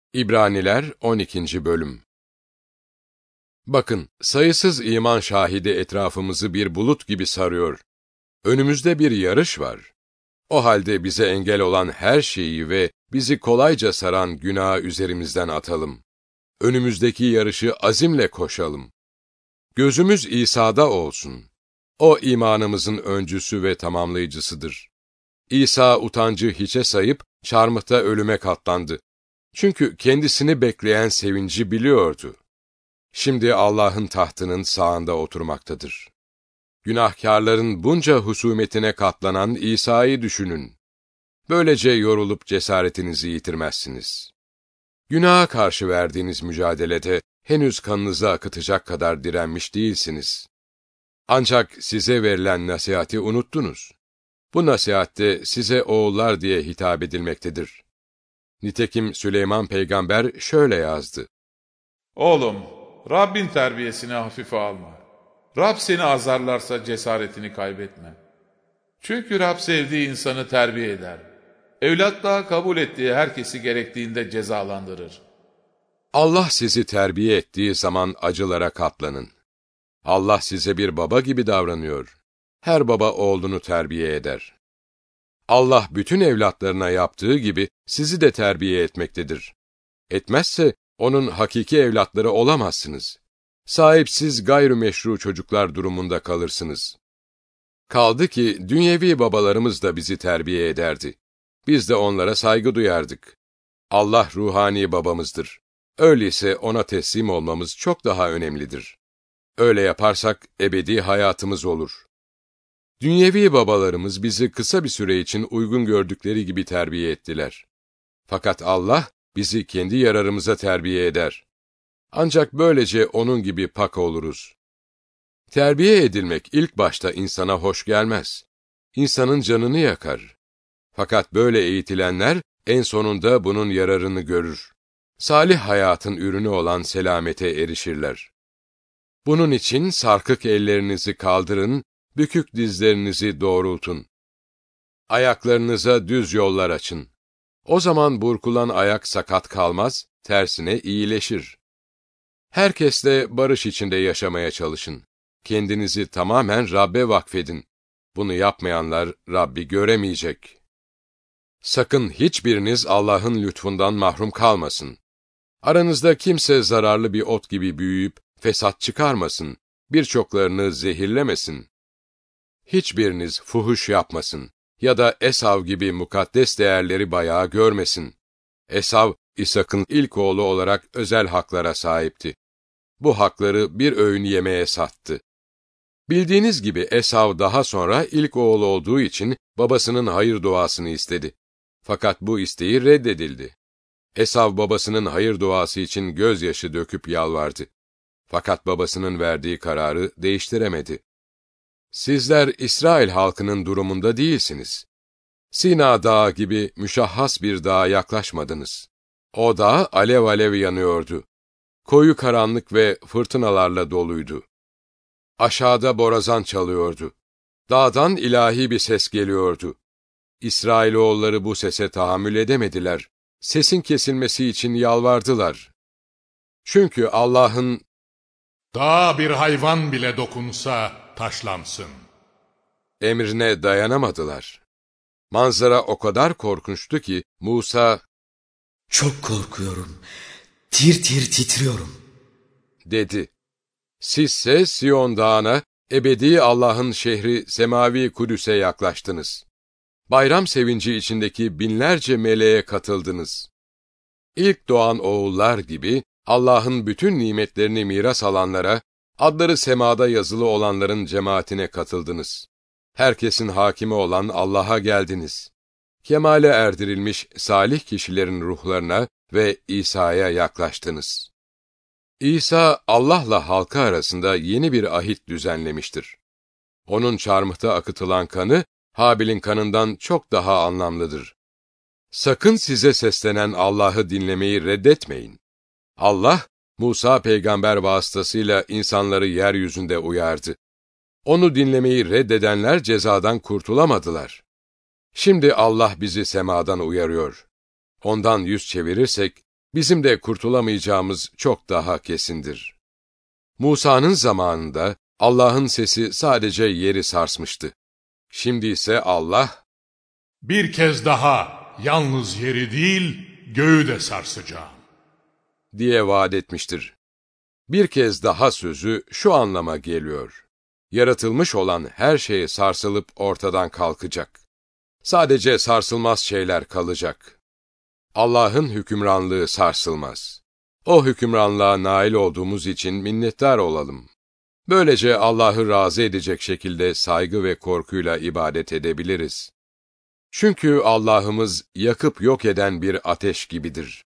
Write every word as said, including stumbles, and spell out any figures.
İbraniler on ikinci bölüm. Bakın, sayısız iman şahidi etrafımızı bir bulut gibi sarıyor. Önümüzde bir yarış var. O halde bize engel olan her şeyi ve bizi kolayca saran günahı üzerimizden atalım. Önümüzdeki yarışı azimle koşalım. Gözümüz İsa'da olsun. O imanımızın öncüsü ve tamamlayıcısıdır. İsa utancı hiçe sayıp çarmıhta ölüme katlandı. Çünkü kendisini bekleyen sevinci biliyordu. Şimdi Allah'ın tahtının sağında oturmaktadır. Günahkârların bunca husumetine katlanan İsa'yı düşünün. Böylece yorulup cesaretinizi yitirmezsiniz. Günaha karşı verdiğiniz mücadelede henüz kanınızı akıtacak kadar direnmiş değilsiniz. Ancak size verilen nasihati unuttunuz. Bu nasihatte size oğullar diye hitap edilmektedir. Nitekim Süleyman peygamber şöyle yazdı. Oğlum, Rabbin terbiyesini hafife alma. Rab seni azarlarsa cesaretini kaybetme. Çünkü Rab sevdiği insanı terbiye eder. Evlatlığa kabul ettiği herkesi gerektiğinde cezalandırır. Allah sizi terbiye ettiği zaman acılara katlanın. Allah size bir baba gibi davranıyor. Her baba oğlunu terbiye eder. Allah bütün evlatlarına yaptığı gibi sizi de terbiye etmektedir. Etmezse onun hakiki evlatları olamazsınız. Sahipsiz gayrimeşru çocuklar durumunda kalırsınız. Kaldı ki dünyevi babalarımız da bizi terbiye ederdi. Biz de onlara saygı duyardık. Allah ruhani babamızdır. Öyleyse ona teslim olmamız çok daha önemlidir. Öyle yaparsak ebedi hayatımız olur. Dünyevi babalarımız bizi kısa bir süre için uygun gördükleri gibi terbiye ettiler. Fakat Allah bizi kendi yararımıza terbiye eder. Ancak böylece onun gibi pak oluruz. Terbiye edilmek ilk başta insana hoş gelmez. İnsanın canını yakar. Fakat böyle eğitilenler en sonunda bunun yararını görür. Salih hayatın ürünü olan selamete erişirler. Bunun için sarkık ellerinizi kaldırın, bükük dizlerinizi doğrultun. Ayaklarınıza düz yollar açın. O zaman burkulan ayak sakat kalmaz, tersine iyileşir. Herkesle barış içinde yaşamaya çalışın. Kendinizi tamamen Rab'be vakfedin. Bunu yapmayanlar Rabbi göremeyecek. Sakın hiçbiriniz Allah'ın lütfundan mahrum kalmasın. Aranızda kimse zararlı bir ot gibi büyüyüp fesat çıkarmasın, birçoklarını zehirlemesin. Hiçbiriniz fuhuş yapmasın ya da Esav gibi mukaddes değerleri bayağı görmesin. Esav, İshak'ın ilk oğlu olarak özel haklara sahipti. Bu hakları bir öğün yemeğe sattı. Bildiğiniz gibi Esav daha sonra ilk oğlu olduğu için babasının hayır duasını istedi. Fakat bu isteği reddedildi. Esav babasının hayır duası için gözyaşı döküp yalvardı. Fakat babasının verdiği kararı değiştiremedi. Sizler İsrail halkının durumunda değilsiniz. Sina Dağı gibi müşahhas bir dağa yaklaşmadınız. O dağ alev alev yanıyordu. Koyu karanlık ve fırtınalarla doluydu. Aşağıda borazan çalıyordu. Dağdan ilahi bir ses geliyordu. İsrailoğulları bu sese tahammül edemediler. Sesin kesilmesi için yalvardılar. Çünkü Allah'ın "Dağa bir hayvan bile dokunsa taşlansın" emrine dayanamadılar. Manzara o kadar korkunçtu ki Musa, "Çok korkuyorum, tir tir titriyorum" dedi. Sizse Siyon Dağı'na, ebedi Allah'ın şehri Semavi Kudüs'e yaklaştınız. Bayram sevinci içindeki binlerce meleğe katıldınız. İlk doğan oğullar gibi Allah'ın bütün nimetlerini miras alanlara, adları semada yazılı olanların cemaatine katıldınız. Herkesin hakimi olan Allah'a geldiniz. Kemale erdirilmiş salih kişilerin ruhlarına ve İsa'ya yaklaştınız. İsa, Allah'la halkı arasında yeni bir ahit düzenlemiştir. Onun çarmıhta akıtılan kanı, Habil'in kanından çok daha anlamlıdır. Sakın size seslenen Allah'ı dinlemeyi reddetmeyin. Allah, Musa peygamber vasıtasıyla insanları yeryüzünde uyardı. Onu dinlemeyi reddedenler cezadan kurtulamadılar. Şimdi Allah bizi semadan uyarıyor. Ondan yüz çevirirsek, bizim de kurtulamayacağımız çok daha kesindir. Musa'nın zamanında Allah'ın sesi sadece yeri sarsmıştı. Şimdi ise Allah, bir kez daha yalnız yeri değil, göğü de sarsacağım diye vaat etmiştir. Bir kez daha sözü şu anlama geliyor. Yaratılmış olan her şey sarsılıp ortadan kalkacak. Sadece sarsılmaz şeyler kalacak. Allah'ın hükümranlığı sarsılmaz. O hükümranlığa nail olduğumuz için minnettar olalım. Böylece Allah'ı razı edecek şekilde saygı ve korkuyla ibadet edebiliriz. Çünkü Allah'ımız yakıp yok eden bir ateş gibidir.